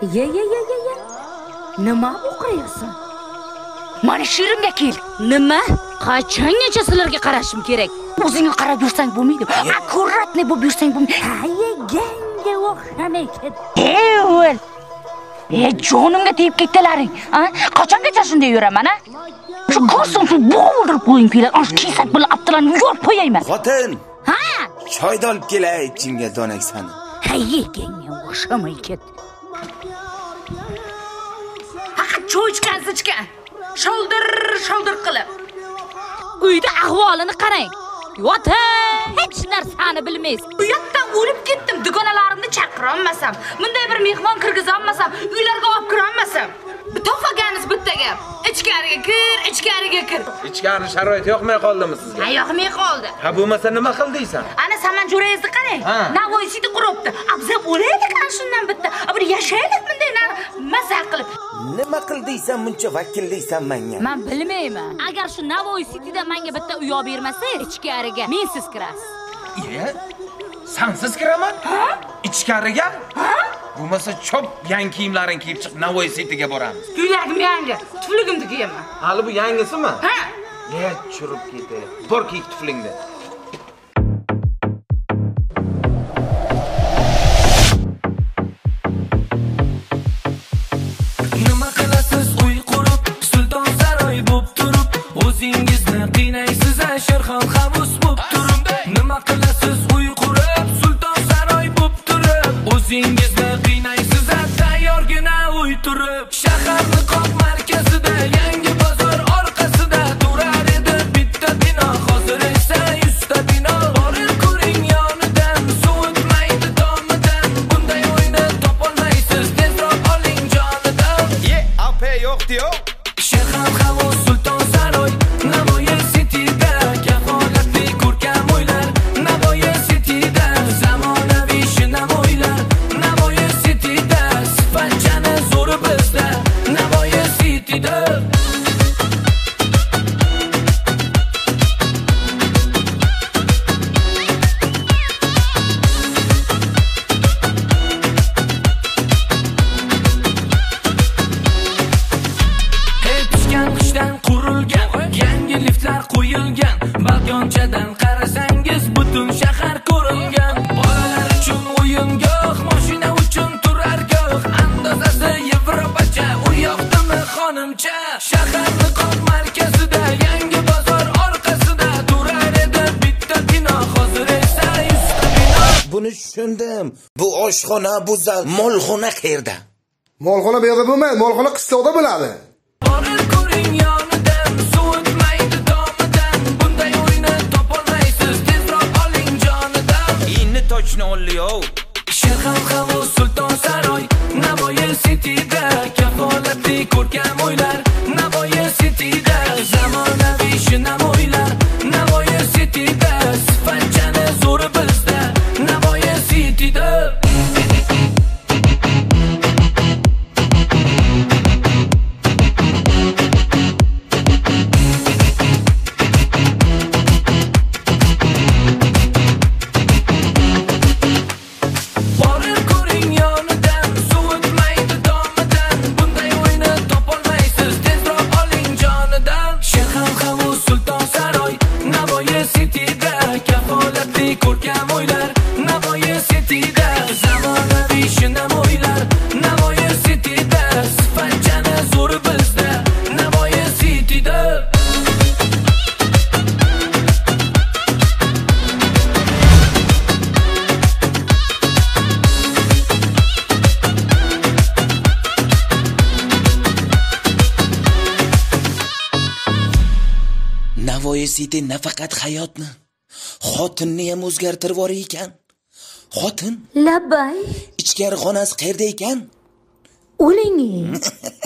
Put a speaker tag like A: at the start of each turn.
A: Ye. Nima o'qiyapsan? Mana shirimga kel. Nima? Qachongacha sizlarga qarashim kerak? O'zingga qarab yursang bo'lmaydi. Akkuratni bo'lib yursang bo'lmaydi. Ganga o'xshamay ket. O'l. Jonimga tegib ketdilaring. Qachongacha shunday yuraman, a? Shu ko'rsin shu bo'g'ildirib qo'ying kelar. Osh kesak bilan aptilarni yo'l qo'yayman.
B: Xotin.
A: Ha?
B: Choyni olib kelay, ichingga donak sani.
A: Ganga o'xshamay ket. Choy ichgan. Sholdir qilib. Uyda ahvolini qarang. Yo'q, hech narsani bilmaysiz. Uyatdan o'lib ketdim. Dugonalarimni chaqira olmasam, bunday bir mehmon kirgiza olmasam, uylarga olib kira olmasam. To'xtaganiz bitta gap. Ichkariga kir.
C: Ichkari sharoit yo'qmay qoldimi sizga?
A: Ha, yo'qmay qoldi.
C: Ha, bo'lmasa nima qildingsan?
A: Ana saman jo'rangizni qarang. Navoiysida quribdi. Abzab o'laylik ana shundan bitta. Bir yashaylik bunday maza qilib.
B: Nima qildiysan buncha vakillaysan menga?
A: Men bilmayman. Agar shu Navoiy Cityda menga bitta uy olib bermasangiz, ichkariga mensiz kirasiz.
C: Sensiz kiraman? Ichkariga? Bo'lmasa chop yangi kiyimlaring kiyib chiq, Navoiy Cityga boramiz.
A: Ko'ylagim yangi, tufligimni kiyaman.
C: Hali bu yangisimi?
A: Ha.
C: Churib ketdi. Bor kiy tuflingni.
D: Nima qilasiz uy qurib, sulton saroy bo'lib turib, o'zingizni qiynaysiz, Sherxon havus bo'lib turib. Nima qilasiz uy qurib, sulton saroy bo'lib turib, o'zingizni qiynaysiz, tayyorgina uy turib. Shaharni qoq markazida, yangi bozor orqasida turar edi bitta bino, hozir esa 100 ta bino. Borib ko'ring yonidan, so'tmaydi tomidan, bunday o'yni topolmaysiz, tezroq oling jonidan.
C: Yo'q-diyo.
D: Sherxon havus sulton saroy, Navoiy Cityda kafolatli ko'rkam uylar, Navoiy Cityda zamonaviy shinam uylar, Navoiy Cityda sifatchani zo'ri bizda, Navoiy Cityda. Qishdan qurilgan, yangi liftlar qo'yilgan, balkonchadan qarasangiz butun shahar ko'ringan. Bolalar uchun o'yingoh, mashina uchun turargoh, andozasi Yevropacha, u yoqdimi xonimcha. Shaharni qoq markazida, yangi bozor orqasida turar edi bitta bino, hozir esa 100 ta bino.
B: Buni tushundim. Bu oshxona, bu zal, molxona qayerda?
E: Molxona bu yerda bo'lmaydi, molxona qishloqda bo'ladi.
D: Borib ko'ring yonidan, so'tmaydi tomidan, bunday o'yni topolmaysiz, tezroq oling jonidan.
C: Inni tochni olli-yov.
D: Sherxon havus sulton saroy, Navoiy Cityda kafolatli ko'rkam uylar, Navoiy Cityda zamonaviy shinam uylar, Navoiy Cityda sifatchani zo'ri bizda, Navoiy Cityda. Borib ko'ring yonidan, so'tmaydi tomidan, bunday o'yni topolmaysiz, tezroq oling jonidan. Sherxon havus sulton saroy, Navoiy Cityda kafolatli ko'rkam uylar, Navoiy Cityda zamonaviy shinam uylar, Navoiy Cityda sifatchani zo'ri bizda, Navoiy Cityda.
B: Navoiy City nafaqat hayotni, xotinni ham o'zgartirib yuborar ekan. Xotin?
A: Labay.
B: Ichkari xonasi qayerda ekan?
A: O'ling.